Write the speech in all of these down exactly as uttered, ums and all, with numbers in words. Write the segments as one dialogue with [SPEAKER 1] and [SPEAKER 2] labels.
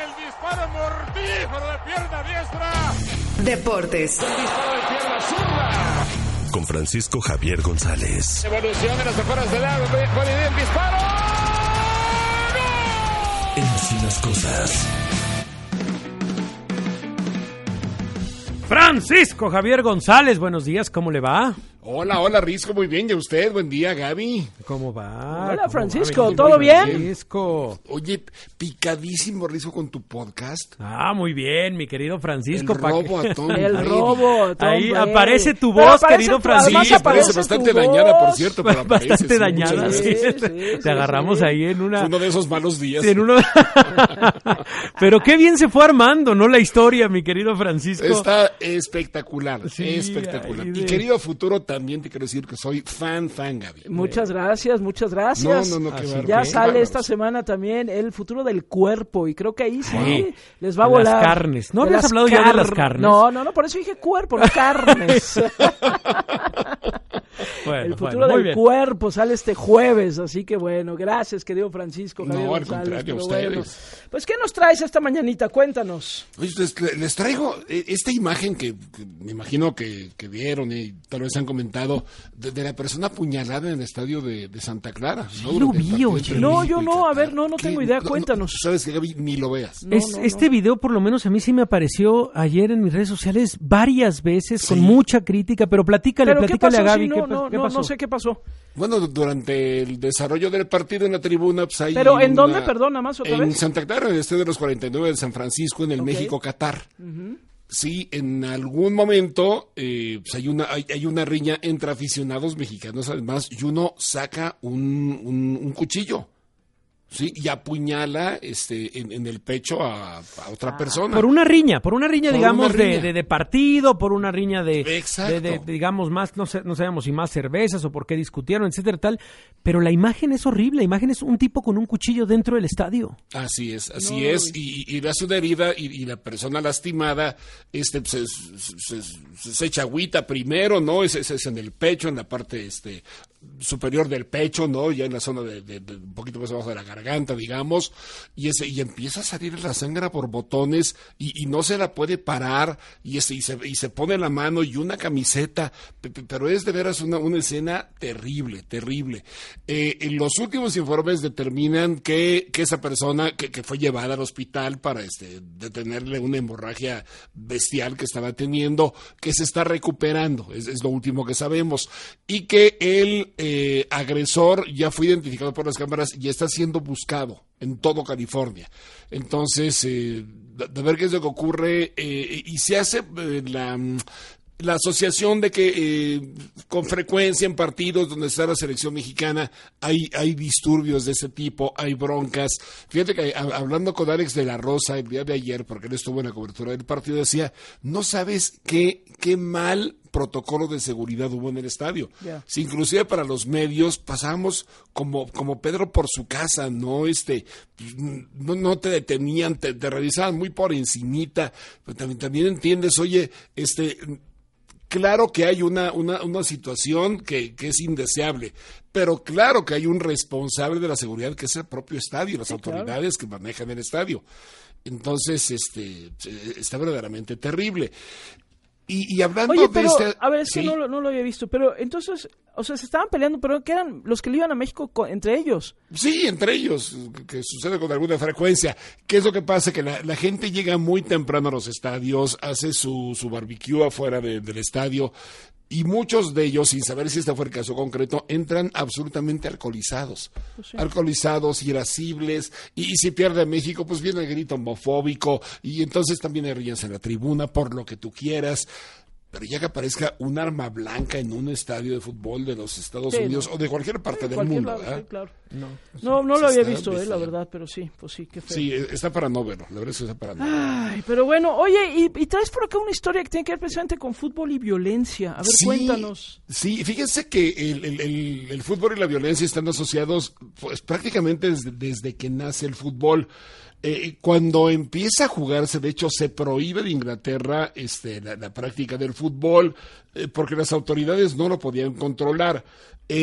[SPEAKER 1] el disparo mortífero de pierna diestra.
[SPEAKER 2] Deportes.
[SPEAKER 1] El disparo de pierna zurda.
[SPEAKER 3] Con Francisco Javier González.
[SPEAKER 1] Evolución de las afueras del lado. Puede el disparo.
[SPEAKER 3] En Así las Cosas.
[SPEAKER 4] Francisco Javier González, buenos días, ¿cómo le va?
[SPEAKER 5] Hola, hola, Risco, muy bien, ¿y a usted? Buen día, Gaby.
[SPEAKER 4] ¿Cómo va?
[SPEAKER 6] Hola,
[SPEAKER 4] ¿Cómo
[SPEAKER 6] Francisco,
[SPEAKER 4] va?
[SPEAKER 6] ¿todo bien?
[SPEAKER 4] Francisco.
[SPEAKER 5] Oye, picadísimo, Risco, con tu podcast.
[SPEAKER 4] Ah, muy bien, mi querido Francisco.
[SPEAKER 5] El robo a Tom
[SPEAKER 6] El
[SPEAKER 5] Brady.
[SPEAKER 6] robo a Tom
[SPEAKER 4] Ahí
[SPEAKER 6] Brady.
[SPEAKER 4] aparece tu
[SPEAKER 6] Pero
[SPEAKER 4] voz,
[SPEAKER 6] aparece
[SPEAKER 4] querido
[SPEAKER 6] tu-
[SPEAKER 4] Francisco.
[SPEAKER 5] Sí,
[SPEAKER 6] además
[SPEAKER 5] parece
[SPEAKER 6] aparece
[SPEAKER 5] bastante
[SPEAKER 6] tu
[SPEAKER 5] dañada, por
[SPEAKER 6] voz.
[SPEAKER 5] cierto. Pero aparece,
[SPEAKER 4] Bastante
[SPEAKER 5] sí,
[SPEAKER 4] dañada,
[SPEAKER 5] muchas
[SPEAKER 4] sí.
[SPEAKER 5] gracias.
[SPEAKER 6] Sí, sí,
[SPEAKER 4] Te agarramos
[SPEAKER 6] sí.
[SPEAKER 4] ahí en una...
[SPEAKER 5] Uno de esos malos días.
[SPEAKER 4] en uno... Pero qué bien se fue armando, ¿no? La historia, mi querido Francisco.
[SPEAKER 5] Está espectacular,
[SPEAKER 4] Sí,
[SPEAKER 5] espectacular.
[SPEAKER 4] ahí de-
[SPEAKER 5] Y querido futuro, también te quiero decir que soy fan, fan, Gaby.
[SPEAKER 6] Muchas gracias, muchas gracias.
[SPEAKER 5] No, no, no, qué
[SPEAKER 4] Así
[SPEAKER 5] bárbaro.
[SPEAKER 6] Ya
[SPEAKER 5] Qué
[SPEAKER 6] sale
[SPEAKER 5] bárbaros.
[SPEAKER 6] esta semana también el futuro del cuerpo y creo que ahí sí,
[SPEAKER 4] Sí.
[SPEAKER 6] les va a
[SPEAKER 4] De
[SPEAKER 6] volar.
[SPEAKER 4] las carnes. ¿No
[SPEAKER 6] De
[SPEAKER 4] habías
[SPEAKER 6] las
[SPEAKER 4] hablado ya de las
[SPEAKER 6] car-
[SPEAKER 4] carnes?
[SPEAKER 6] No, no, no, por eso dije cuerpo, no carnes.
[SPEAKER 4] Bueno,
[SPEAKER 6] El futuro
[SPEAKER 4] bueno, muy
[SPEAKER 6] del
[SPEAKER 4] bien.
[SPEAKER 6] cuerpo sale este jueves, así que bueno, gracias querido Francisco
[SPEAKER 5] No,
[SPEAKER 6] Javier
[SPEAKER 5] al
[SPEAKER 6] González,
[SPEAKER 5] contrario,
[SPEAKER 6] pero
[SPEAKER 5] ustedes.
[SPEAKER 6] bueno. Pues ¿qué nos traes esta mañanita? Cuéntanos.
[SPEAKER 5] Oye, les, les traigo eh, esta imagen que, que me imagino que, que vieron y tal vez han comentado de, de la persona apuñalada en el estadio de, de Santa Clara. ¿no?
[SPEAKER 4] Sí,
[SPEAKER 5] Durante
[SPEAKER 4] lo
[SPEAKER 5] el
[SPEAKER 4] vi,
[SPEAKER 5] partido
[SPEAKER 4] oye.
[SPEAKER 5] entre
[SPEAKER 6] No,
[SPEAKER 5] México
[SPEAKER 6] yo
[SPEAKER 5] y
[SPEAKER 6] no, a
[SPEAKER 5] Qatar.
[SPEAKER 6] ver, no, no
[SPEAKER 5] ¿Qué?
[SPEAKER 6] tengo idea, cuéntanos.
[SPEAKER 5] Sabes que, Gaby, ni lo veas.
[SPEAKER 6] No,
[SPEAKER 4] Es,
[SPEAKER 6] no,
[SPEAKER 4] este
[SPEAKER 6] no.
[SPEAKER 4] video, por lo menos a mí sí me apareció ayer en mis redes sociales varias veces con
[SPEAKER 5] Sí.
[SPEAKER 4] mucha crítica, pero platícale,
[SPEAKER 6] ¿Pero qué
[SPEAKER 4] platícale
[SPEAKER 6] pasó?
[SPEAKER 4] a Gaby.
[SPEAKER 6] Sí, no,
[SPEAKER 4] ¿qué,
[SPEAKER 6] no,
[SPEAKER 4] qué
[SPEAKER 6] no,
[SPEAKER 4] pasó?
[SPEAKER 6] no sé qué pasó.
[SPEAKER 5] Bueno, durante el desarrollo del partido en la tribuna, pues hay
[SPEAKER 6] ¿Pero en
[SPEAKER 5] una-
[SPEAKER 6] dónde? Perdona, más otra
[SPEAKER 5] en
[SPEAKER 6] vez.
[SPEAKER 5] Santa Clara, en el estadio de los cuarenta y nueve de San Francisco, en el
[SPEAKER 6] Ok.
[SPEAKER 5] México-Qatar. Sí, en algún momento eh, pues hay una hay, hay una riña entre aficionados mexicanos, además, y uno saca un, un, un cuchillo, sí, y apuñala este en, en el pecho a, a otra persona.
[SPEAKER 4] Por una riña, por una riña,
[SPEAKER 5] Por
[SPEAKER 4] digamos,
[SPEAKER 5] una
[SPEAKER 4] de,
[SPEAKER 5] riña.
[SPEAKER 4] de, de partido, por una riña de,
[SPEAKER 5] Exacto.
[SPEAKER 4] de, de- de, digamos, más, no sé, no sabemos si más cervezas o por qué discutieron, etcétera, tal, pero la imagen es horrible, la imagen es un tipo con un cuchillo dentro del estadio.
[SPEAKER 5] Así es, así
[SPEAKER 6] No,
[SPEAKER 5] es, y, y le hace una herida y, y la persona lastimada este, pues, se, se, se- se echa agüita primero, ¿no? Es, es, es en el pecho, en la parte este, superior del pecho, ¿no? Ya en la zona de, de- de un poquito más abajo de la garganta, digamos, y, ese, y empieza a salir la sangre por botones y, y no se la puede parar y, ese, y, se, y se pone la mano y una camiseta, pe- pe- pero es de veras una, una escena terrible, terrible. Eh, en los últimos informes determinan que, que esa persona que, que fue llevada al hospital para este, detenerle una hemorragia bestial que estaba teniendo, que se está recuperando, es, es lo último que sabemos, y que el eh, agresor ya fue identificado por las cámaras y está siendo buscado en todo California. Entonces, eh, de, de ver qué es lo que ocurre, eh, y se hace eh, la... La asociación de que eh, con frecuencia en partidos donde está la selección mexicana hay, hay disturbios de ese tipo, hay broncas. Fíjate que a, hablando con Alex de la Rosa el día de ayer, porque él estuvo en la cobertura del partido, decía, no sabes qué, qué mal protocolo de seguridad hubo en el estadio.
[SPEAKER 6] Ya.
[SPEAKER 5] Si inclusive para los medios pasábamos como, como Pedro por su casa, ¿no? Este, no, no te detenían, te, te revisaban muy por encimita, pero también, también entiendes, oye, este... Claro que hay una, una, una situación que, que es indeseable, pero claro que hay un responsable de la seguridad que es el propio estadio, las
[SPEAKER 6] Sí,
[SPEAKER 5] autoridades que manejan el estadio. Entonces, este, está verdaderamente terrible. Y, y hablando
[SPEAKER 6] Oye,
[SPEAKER 5] de
[SPEAKER 6] pero,
[SPEAKER 5] este...
[SPEAKER 6] a ver, es que
[SPEAKER 5] sí.
[SPEAKER 6] no, lo- no lo había visto, pero entonces, o sea, se estaban peleando, pero que eran los que le iban a México co- entre ellos.
[SPEAKER 5] Sí, entre ellos, que, que sucede con alguna frecuencia. ¿Qué es lo que pasa? Que la, la gente llega muy temprano a los estadios, hace su, su barbecue afuera de- del estadio, y muchos de ellos, sin saber si este fue el caso concreto, entran absolutamente alcoholizados.
[SPEAKER 6] Pues sí.
[SPEAKER 5] Alcoholizados, irascibles, y, y si pierde México, pues viene el grito homofóbico, y entonces también hay rías en la tribuna, por lo que tú quieras. Pero ya que aparezca un arma blanca en un estadio de fútbol de los Estados
[SPEAKER 6] Sí,
[SPEAKER 5] Unidos
[SPEAKER 6] no.
[SPEAKER 5] o de cualquier parte
[SPEAKER 6] En
[SPEAKER 5] del
[SPEAKER 6] cualquier
[SPEAKER 5] mundo,
[SPEAKER 6] lado,
[SPEAKER 5] ¿verdad?
[SPEAKER 6] sí, claro.
[SPEAKER 4] No.
[SPEAKER 6] No, no
[SPEAKER 5] Sí,
[SPEAKER 6] lo había
[SPEAKER 5] está
[SPEAKER 6] visto, eh,
[SPEAKER 5] bien
[SPEAKER 6] la
[SPEAKER 5] feo.
[SPEAKER 6] verdad, pero sí, pues sí, qué feo.
[SPEAKER 5] Sí, está para no verlo, la verdad es que está para no verlo.
[SPEAKER 6] Ay, pero bueno, oye, y, y traes por acá una historia que tiene que ver precisamente con fútbol y violencia. A ver,
[SPEAKER 5] Sí,
[SPEAKER 6] cuéntanos.
[SPEAKER 5] Sí, fíjense que el, el- el- el fútbol y la violencia están asociados pues prácticamente desde, desde que nace el fútbol. Eh, cuando empieza a jugarse, de hecho, se prohíbe de Inglaterra este, la, la práctica del fútbol eh, porque las autoridades no lo podían controlar. Eh,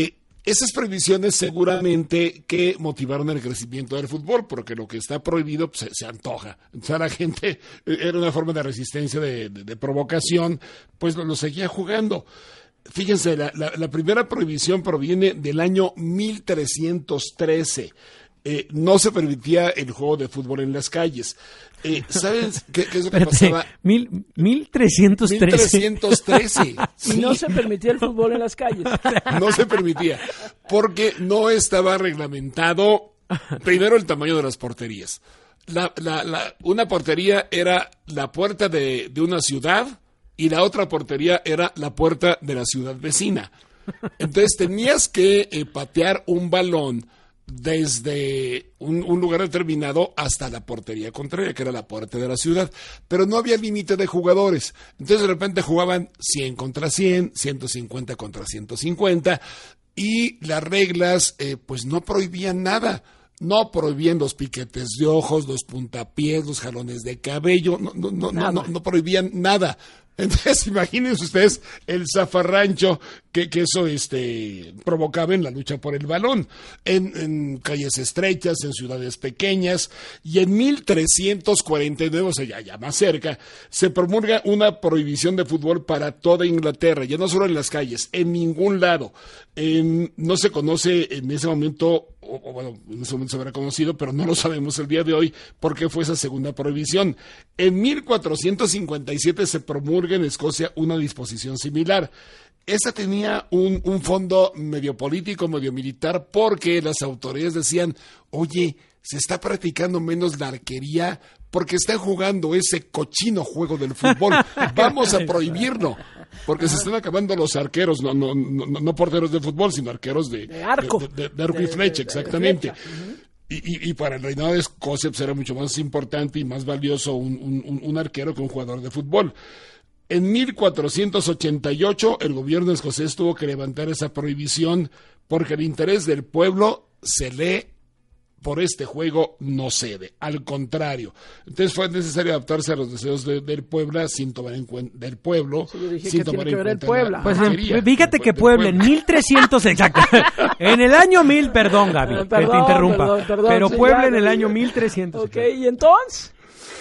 [SPEAKER 5] Esas prohibiciones seguramente que motivaron el crecimiento del fútbol, porque lo que está prohibido pues, se, se antoja. Entonces la gente, era una forma de resistencia, de, de, de provocación, pues lo, lo seguía jugando. Fíjense, la, la, la primera prohibición proviene del año mil trescientos trece. Eh, no se permitía el juego de fútbol en las calles. Eh, ¿Sabes qué, qué es lo que
[SPEAKER 4] Espérate,
[SPEAKER 5] pasaba?
[SPEAKER 4] Mil, mil trescientos trece.
[SPEAKER 5] mil trescientos trece.
[SPEAKER 6] Y no se permitía el fútbol en las calles.
[SPEAKER 5] No se permitía, porque no estaba reglamentado, primero, el tamaño de las porterías. La, la, la, una portería era la puerta de, de una ciudad y la otra portería era la puerta de la ciudad vecina. Entonces tenías que eh, patear un balón desde un, un lugar determinado hasta la portería contraria, que era la puerta de la ciudad, pero no había límite de jugadores. Entonces de repente jugaban cien contra cien, ciento cincuenta contra ciento cincuenta, y las reglas eh, pues no prohibían nada. No prohibían los piquetes de ojos, los puntapiés, los jalones de cabello, no, no, no, no, no, no prohibían nada. Entonces, imagínense ustedes el zafarrancho que, que eso este, provocaba en la lucha por el balón, en, en calles estrechas, en ciudades pequeñas, y en mil trescientos cuarenta y nueve, o sea, ya, ya más cerca, se promulga una prohibición de fútbol para toda Inglaterra, ya no solo en las calles, en ningún lado. En, no se conoce en ese momento, o, o bueno, en ese momento se habrá conocido, pero no lo sabemos el día de hoy, por qué fue esa segunda prohibición. En mil cuatrocientos cincuenta y siete se promulga en Escocia una disposición similar. Esa tenía un, un fondo medio político, medio militar, porque las autoridades decían, oye, se está practicando menos la arquería porque están jugando ese cochino juego del fútbol. Vamos a prohibirlo, porque se están acabando los arqueros, no, no, no, no porteros de fútbol, sino arqueros de,
[SPEAKER 6] de arco,
[SPEAKER 5] de, de, de arco y flecha, exactamente. De flecha. Uh-huh. Y, y, y para el reinado de Escocia pues, era mucho más importante y más valioso un, un, un arquero que un jugador de fútbol. En mil cuatrocientos ochenta y ocho el gobierno escocés tuvo que levantar esa prohibición porque el interés del pueblo se lee por este juego no cede, al contrario. Entonces fue necesario adaptarse a los deseos de, del pueblo sin tomar en cuenta del pueblo,
[SPEAKER 6] sí,
[SPEAKER 5] sin tomar en cuenta Puebla.
[SPEAKER 4] Pues fíjate que Puebla en mil trescientos, exacto. En el año mil, perdón, Gaby, perdón, que te interrumpa. Perdón, perdón, pero sí, Puebla ya, en el año mil trescientos.
[SPEAKER 6] Ok, ¿y entonces?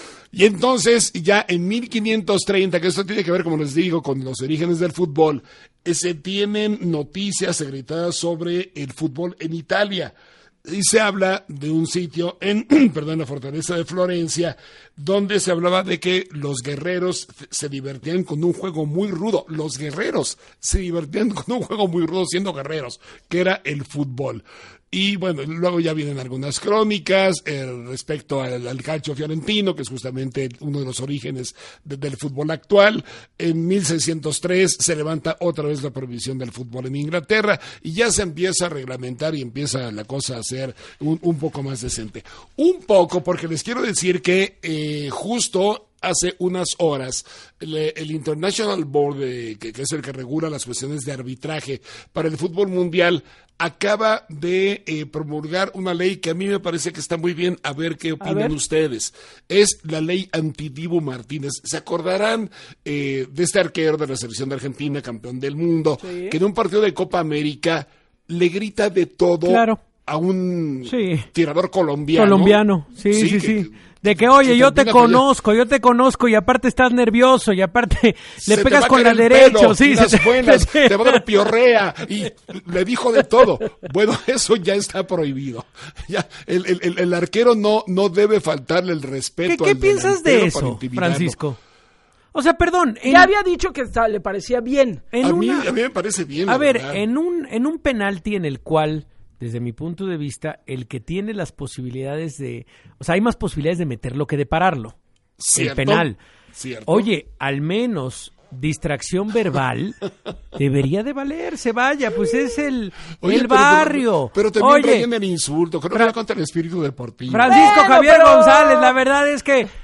[SPEAKER 5] Y entonces, ya en mil quinientos treinta, que esto tiene que ver, como les digo, con los orígenes del fútbol, se tienen noticias secretadas sobre el fútbol en Italia. Y se habla de un sitio en, perdón, la fortaleza de Florencia, donde se hablaba de que los guerreros se divertían con un juego muy rudo. Los guerreros se divertían con un juego muy rudo siendo guerreros, que era el fútbol. Y bueno, luego ya vienen algunas crónicas eh, respecto al, al calcio fiorentino, que es justamente uno de los orígenes de, del fútbol actual. En mil seiscientos tres se levanta otra vez la prohibición del fútbol en Inglaterra y ya se empieza a reglamentar y empieza la cosa a ser un, un poco más decente. Un poco, porque les quiero decir que eh, justo hace unas horas, el, el International Board, de, que, que es el que regula las cuestiones de arbitraje para el fútbol mundial, acaba de eh, promulgar una ley que a mí me parece que está muy bien, a ver qué opinan ver. ustedes. Es la ley anti-Dibu Martínez. ¿Se acordarán eh, de este arquero de la selección de Argentina, campeón del mundo, sí. que en un partido de Copa América le grita de todo
[SPEAKER 4] claro.
[SPEAKER 5] a un
[SPEAKER 4] sí.
[SPEAKER 5] tirador colombiano?
[SPEAKER 4] Colombiano, sí, sí, sí. sí. Que, De que, oye, yo te conozco, allá. yo te conozco, y aparte estás nervioso, y aparte le
[SPEAKER 5] se
[SPEAKER 4] pegas con la derecha, sí,
[SPEAKER 5] las
[SPEAKER 4] se
[SPEAKER 5] buenas, te... te va a dar piorrea, y le dijo de todo. Bueno, eso ya está prohibido. Ya, el, el, el arquero no, no debe faltarle el respeto.
[SPEAKER 4] ¿Qué, qué piensas de eso, Francisco? O sea, perdón.
[SPEAKER 6] En... Ya había dicho que está, le parecía bien.
[SPEAKER 5] En a, una... mí, a mí me parece bien.
[SPEAKER 4] A ver,
[SPEAKER 5] verdad.
[SPEAKER 4] en un, en un penalti en el cual, desde mi punto de vista, el que tiene las posibilidades de... O sea, hay más posibilidades de meterlo que de pararlo.
[SPEAKER 5] ¿Cierto?
[SPEAKER 4] El penal.
[SPEAKER 5] ¿Cierto?
[SPEAKER 4] Oye, al menos distracción verbal debería de valer. Se vaya, pues es el,
[SPEAKER 5] Oye,
[SPEAKER 4] el
[SPEAKER 5] pero,
[SPEAKER 4] barrio.
[SPEAKER 5] Pero, pero también
[SPEAKER 4] Oye,
[SPEAKER 5] rayen el insulto. Creo que va contra el espíritu deportivo.
[SPEAKER 4] Francisco
[SPEAKER 6] bueno,
[SPEAKER 4] Javier
[SPEAKER 6] pero...
[SPEAKER 4] González, la verdad es que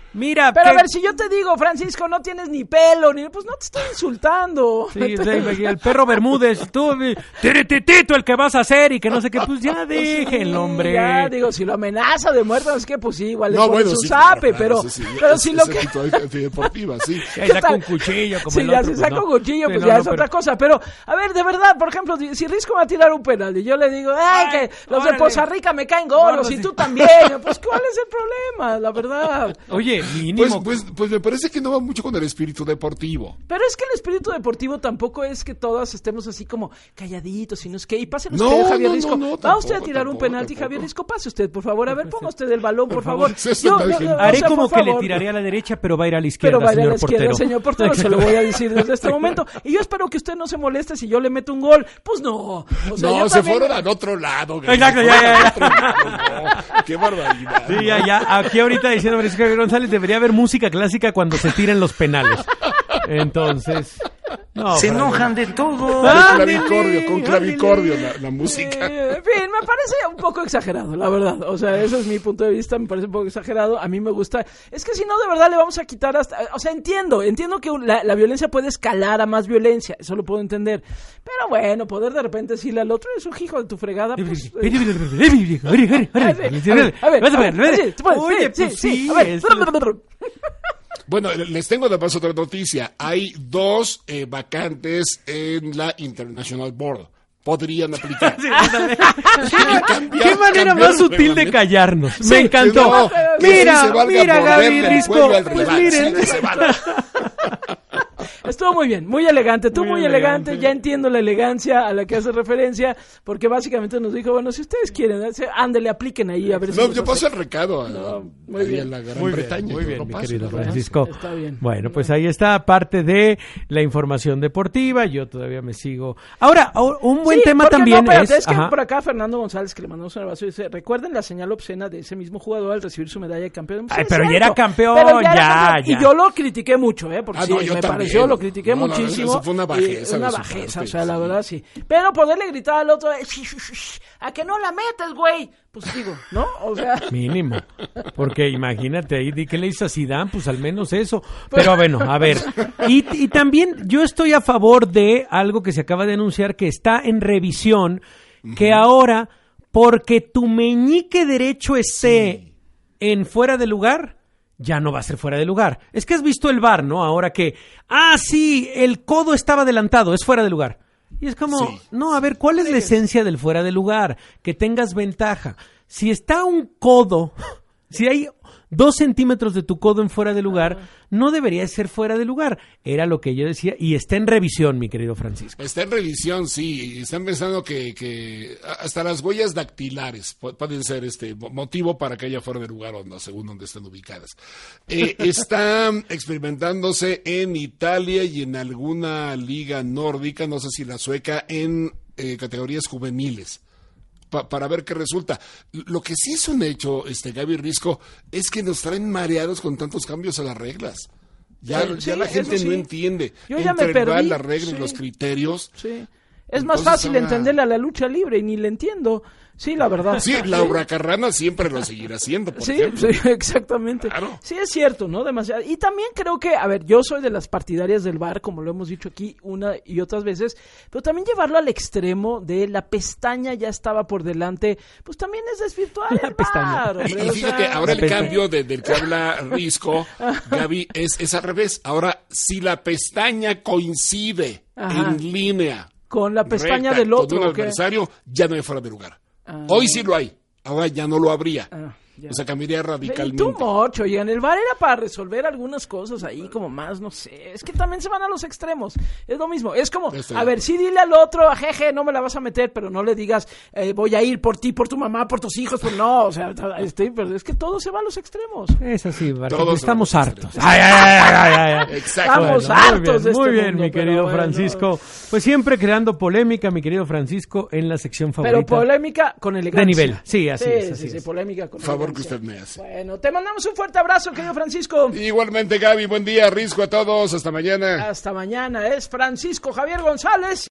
[SPEAKER 4] Mira,
[SPEAKER 6] pero
[SPEAKER 4] que...
[SPEAKER 6] a ver, si yo te digo, Francisco, no tienes ni pelo, ni pues no te estoy insultando.
[SPEAKER 4] Sí, sí, el perro Bermúdez, tú, tirititito, el que vas a hacer y que no sé qué, pues ya déjenlo, hombre.
[SPEAKER 6] Ya, digo, si lo amenaza de muerte, es que pues sí, igual le
[SPEAKER 5] no,
[SPEAKER 6] pone
[SPEAKER 5] bueno,
[SPEAKER 6] su
[SPEAKER 5] sí,
[SPEAKER 6] zape,
[SPEAKER 5] claro,
[SPEAKER 6] pero,
[SPEAKER 5] sí, sí,
[SPEAKER 6] pero
[SPEAKER 5] es,
[SPEAKER 6] si
[SPEAKER 5] es
[SPEAKER 6] lo que...
[SPEAKER 5] deportiva, sí.
[SPEAKER 4] Si ahí saca un cuchillo, como
[SPEAKER 6] sí,
[SPEAKER 4] el
[SPEAKER 6] ya
[SPEAKER 4] otro,
[SPEAKER 6] si saca
[SPEAKER 4] pues,
[SPEAKER 6] un
[SPEAKER 4] no.
[SPEAKER 6] cuchillo,
[SPEAKER 4] Sí,
[SPEAKER 6] pues
[SPEAKER 4] no,
[SPEAKER 6] ya
[SPEAKER 4] no,
[SPEAKER 6] es
[SPEAKER 4] pero...
[SPEAKER 6] otra cosa. Pero, a ver, de verdad, por ejemplo, si Risco va a tirar un penal y yo le digo, ay,
[SPEAKER 4] Ay,
[SPEAKER 6] que los
[SPEAKER 4] órale.
[SPEAKER 6] de Poza Rica me caen gordos
[SPEAKER 4] Gordos,
[SPEAKER 6] y
[SPEAKER 4] sí.
[SPEAKER 6] tú también, pues ¿cuál es el problema? La verdad.
[SPEAKER 4] Oye, mínimo.
[SPEAKER 5] Pues, pues, pues me parece que no va mucho con el espíritu deportivo.
[SPEAKER 6] Pero es que el espíritu deportivo tampoco es que todos estemos así como calladitos y no es que... Y pase
[SPEAKER 5] No,
[SPEAKER 6] usted, Javier
[SPEAKER 5] no,
[SPEAKER 6] Risco.
[SPEAKER 5] no, no,
[SPEAKER 6] ¿Va
[SPEAKER 5] tampoco,
[SPEAKER 6] usted a tirar un
[SPEAKER 5] tampoco,
[SPEAKER 6] penalti,
[SPEAKER 5] tampoco.
[SPEAKER 6] Javier Risco? Pase usted, por favor. A ver, ponga usted el balón, por favor.
[SPEAKER 5] Sí, eso está bien.
[SPEAKER 6] o
[SPEAKER 4] Haré
[SPEAKER 6] sea,
[SPEAKER 4] como
[SPEAKER 6] por
[SPEAKER 4] que le
[SPEAKER 6] favor.
[SPEAKER 4] tiraré a la derecha, pero va a ir a la izquierda,
[SPEAKER 6] Pero vaya a la
[SPEAKER 4] señor
[SPEAKER 6] izquierda,
[SPEAKER 4] portero.
[SPEAKER 6] señor portero, se lo voy a decir desde este momento. Y yo espero que usted no se moleste si yo le meto un gol. Pues no. O sea,
[SPEAKER 5] No,
[SPEAKER 6] yo
[SPEAKER 5] se
[SPEAKER 6] también-
[SPEAKER 5] fueron al otro lado.
[SPEAKER 4] Exacto, ya, ya,
[SPEAKER 5] ya. No, qué barbaridad.
[SPEAKER 4] Sí, ya, ya. Aquí ahorita diciendo Francisco Javier González, debería haber música clásica cuando se tiren los penales. Entonces... No,
[SPEAKER 7] Se
[SPEAKER 4] Fran,
[SPEAKER 7] enojan de todo.
[SPEAKER 5] Con
[SPEAKER 4] Ándele,
[SPEAKER 5] clavicordio, con clavicordio
[SPEAKER 4] ándele.
[SPEAKER 5] la, la música.
[SPEAKER 6] Eh, en fin, me parece un poco exagerado, la verdad. O sea, ese es mi punto de vista, me parece un poco exagerado. A mí me gusta. Es que si no, de verdad le vamos a quitar hasta. O sea, entiendo, entiendo que la, la violencia puede escalar a más violencia, eso lo puedo entender. Pero bueno, poder de repente decirle al otro es un hijo de tu fregada, pues. eh, a ver, a ver, a ver, a ver, sí, tú puedes,
[SPEAKER 4] Oye,
[SPEAKER 6] sí,
[SPEAKER 4] pues
[SPEAKER 6] sí,
[SPEAKER 4] sí,
[SPEAKER 6] a ver.
[SPEAKER 4] es-
[SPEAKER 5] Bueno, les tengo además otra noticia. Hay dos eh, vacantes en la International Board. Podrían aplicar.
[SPEAKER 4] Sí, ándale.
[SPEAKER 5] Cambiar-
[SPEAKER 4] Qué manera
[SPEAKER 5] cambiar
[SPEAKER 4] más
[SPEAKER 5] el
[SPEAKER 4] sutil de
[SPEAKER 5] reglamento.
[SPEAKER 4] callarnos.
[SPEAKER 5] Sí,
[SPEAKER 4] Me encantó.
[SPEAKER 5] no, que
[SPEAKER 4] mira,
[SPEAKER 5] sí se valga
[SPEAKER 4] mira,
[SPEAKER 5] morderle
[SPEAKER 4] Gaby
[SPEAKER 5] el
[SPEAKER 4] Risco.
[SPEAKER 5] cuello al
[SPEAKER 4] Pues
[SPEAKER 5] rival,
[SPEAKER 4] miren.
[SPEAKER 5] sí, que se valga.
[SPEAKER 6] Estuvo muy bien, muy elegante, tú muy,
[SPEAKER 4] Muy
[SPEAKER 6] elegante.
[SPEAKER 4] elegante.
[SPEAKER 6] Ya entiendo la elegancia a la que hace referencia, porque básicamente nos dijo, bueno, si ustedes quieren, ándale, apliquen ahí a ver si
[SPEAKER 5] No,
[SPEAKER 6] nos
[SPEAKER 5] yo paso
[SPEAKER 6] hace-
[SPEAKER 5] el recado a,
[SPEAKER 6] No, muy
[SPEAKER 5] ahí
[SPEAKER 6] bien.
[SPEAKER 5] en la Gran
[SPEAKER 4] Muy bien,
[SPEAKER 5] Bretaña.
[SPEAKER 4] muy
[SPEAKER 5] yo
[SPEAKER 4] bien,
[SPEAKER 5] lo
[SPEAKER 4] mi
[SPEAKER 5] paso,
[SPEAKER 4] querido
[SPEAKER 5] lo paso.
[SPEAKER 4] Francisco.
[SPEAKER 6] Está bien.
[SPEAKER 4] Bueno, pues ahí está parte de la información deportiva. Yo todavía me sigo. Ahora, o- un buen
[SPEAKER 6] Sí,
[SPEAKER 4] tema
[SPEAKER 6] porque
[SPEAKER 4] también
[SPEAKER 6] no, espérate,
[SPEAKER 4] es.
[SPEAKER 6] es que
[SPEAKER 4] ajá.
[SPEAKER 6] por acá Fernando González, que le mandamos un abrazo, dice, recuerden la señal obscena de ese mismo jugador al recibir su medalla de campeón. Sí,
[SPEAKER 4] Ay,
[SPEAKER 6] es
[SPEAKER 4] pero ya
[SPEAKER 6] cierto,
[SPEAKER 4] era campeón,
[SPEAKER 6] pero era
[SPEAKER 4] ya,
[SPEAKER 6] campeón.
[SPEAKER 4] ya.
[SPEAKER 6] Y yo lo critiqué mucho, ¿eh? Porque
[SPEAKER 5] Ah,
[SPEAKER 6] sí,
[SPEAKER 5] no, yo
[SPEAKER 6] me
[SPEAKER 5] también.
[SPEAKER 6] pareció, lo critiqué
[SPEAKER 5] No, no,
[SPEAKER 6] muchísimo.
[SPEAKER 5] eso fue una
[SPEAKER 6] y
[SPEAKER 5] bajeza
[SPEAKER 6] Una
[SPEAKER 5] de su
[SPEAKER 6] bajeza,
[SPEAKER 5] parte,
[SPEAKER 6] o sea, la
[SPEAKER 5] sí.
[SPEAKER 6] verdad sí. Pero poderle gritar al otro, eh, "Shh, shh, shh, a que no la metas, güey. Pues digo, ¿no? O sea...
[SPEAKER 4] Mínimo. Porque imagínate ahí, di que le hizo a Zidane, pues al menos eso. Pero bueno, a ver. Y, y también yo estoy a favor de algo que se acaba de anunciar que está en revisión, que ahora, porque tu meñique derecho esté en fuera de lugar, ya no va a ser fuera de lugar. Es que has visto el V A R, ¿no? Ahora que, ah, sí, el codo estaba adelantado, es fuera de lugar. Y es como,
[SPEAKER 5] Sí.
[SPEAKER 4] no, a ver, ¿cuál es la esencia del fuera de lugar? Que tengas ventaja. Si está un codo, si hay dos centímetros de tu codo en fuera de lugar, no debería ser fuera de lugar. Era lo que yo decía y está en revisión, mi querido Francisco.
[SPEAKER 5] Está en revisión, sí. Están pensando que, que hasta las huellas dactilares pu- pueden ser este mo- motivo para que haya fuera de lugar o no, según donde estén ubicadas. Eh, está experimentándose en Italia y en alguna liga nórdica, no sé si la sueca, en eh, categorías juveniles. Pa- para ver qué resulta. Lo que sí es un hecho, este Gaby Risco, es que nos traen mareados con tantos cambios a las reglas. Ya,
[SPEAKER 6] Sí,
[SPEAKER 5] ya
[SPEAKER 6] sí,
[SPEAKER 5] la gente
[SPEAKER 6] eso sí.
[SPEAKER 5] no entiende.
[SPEAKER 6] Yo ya
[SPEAKER 5] Entre
[SPEAKER 6] me
[SPEAKER 5] el V A R,
[SPEAKER 6] perdí,
[SPEAKER 5] la regla
[SPEAKER 6] sí.
[SPEAKER 5] y los criterios.
[SPEAKER 6] Sí. Es más
[SPEAKER 5] Entonces
[SPEAKER 6] fácil
[SPEAKER 5] ahora-
[SPEAKER 6] entenderle a la lucha libre y ni le entiendo. Sí, la verdad.
[SPEAKER 5] Sí, Laura Carrana siempre lo seguirá haciendo, por
[SPEAKER 6] Sí,
[SPEAKER 5] ejemplo.
[SPEAKER 6] sí, exactamente.
[SPEAKER 5] Claro.
[SPEAKER 6] Sí, es cierto, ¿no? Demasiado. Y también creo que, a ver, yo soy de las partidarias del V A R, como lo hemos dicho aquí una y otras veces, pero también llevarlo al extremo de la pestaña ya estaba por delante, pues también es desvirtuar
[SPEAKER 4] La
[SPEAKER 6] el
[SPEAKER 4] pestaña.
[SPEAKER 6] V A R,
[SPEAKER 5] Y,
[SPEAKER 6] hombre,
[SPEAKER 5] y
[SPEAKER 6] o
[SPEAKER 5] fíjate,
[SPEAKER 6] sea,
[SPEAKER 5] ahora el
[SPEAKER 4] pestaña.
[SPEAKER 5] cambio de- del que habla Risco, Gaby, es, es al revés. Ahora, si la pestaña coincide
[SPEAKER 6] Ajá.
[SPEAKER 5] en línea
[SPEAKER 6] con la pestaña
[SPEAKER 5] recta
[SPEAKER 6] del otro,
[SPEAKER 5] con un
[SPEAKER 6] ¿o qué?
[SPEAKER 5] adversario, ya no hay fuera de lugar.
[SPEAKER 6] Ah.
[SPEAKER 5] Hoy sí lo hay, ahora ya no lo habría.
[SPEAKER 6] Ah, ya.
[SPEAKER 5] O sea, cambiaría
[SPEAKER 6] Y
[SPEAKER 5] radicalmente.
[SPEAKER 6] tú mucho, y en el V A R era para resolver algunas cosas ahí como más, no sé, es que también se van a los extremos, es lo mismo, es como,
[SPEAKER 5] Estoy
[SPEAKER 6] a
[SPEAKER 5] de
[SPEAKER 6] ver,
[SPEAKER 5] acuerdo.
[SPEAKER 6] sí dile al otro, jeje, no me la vas a meter, pero no le digas, eh, voy a ir por ti, por tu mamá, por tus hijos, pues no, o sea, estoy, pero es que todo se va a los extremos.
[SPEAKER 4] Es así, Barquito,
[SPEAKER 5] Todos
[SPEAKER 4] estamos
[SPEAKER 5] vamos a
[SPEAKER 4] hartos. Ay, ay, ay, ay, ay, ay.
[SPEAKER 5] Exacto.
[SPEAKER 6] Estamos
[SPEAKER 4] Bueno, muy
[SPEAKER 6] hartos
[SPEAKER 4] bien,
[SPEAKER 6] de este
[SPEAKER 4] muy bien,
[SPEAKER 6] mundo,
[SPEAKER 4] mi
[SPEAKER 6] pero
[SPEAKER 4] querido
[SPEAKER 6] bueno.
[SPEAKER 4] Francisco. Pues siempre creando polémica, mi querido Francisco, en la sección favorita.
[SPEAKER 6] Pero polémica con elegancia.
[SPEAKER 4] De nivel, sí, así
[SPEAKER 6] sí,
[SPEAKER 4] es, así
[SPEAKER 6] sí, sí,
[SPEAKER 4] es.
[SPEAKER 6] polémica con
[SPEAKER 5] Favor que
[SPEAKER 6] elegancia.
[SPEAKER 5] usted me hace.
[SPEAKER 6] Bueno, te mandamos un fuerte abrazo, querido Francisco.
[SPEAKER 5] Igualmente, Gaby, buen día, Risco a todos, hasta mañana.
[SPEAKER 6] Hasta mañana, es Francisco Javier González.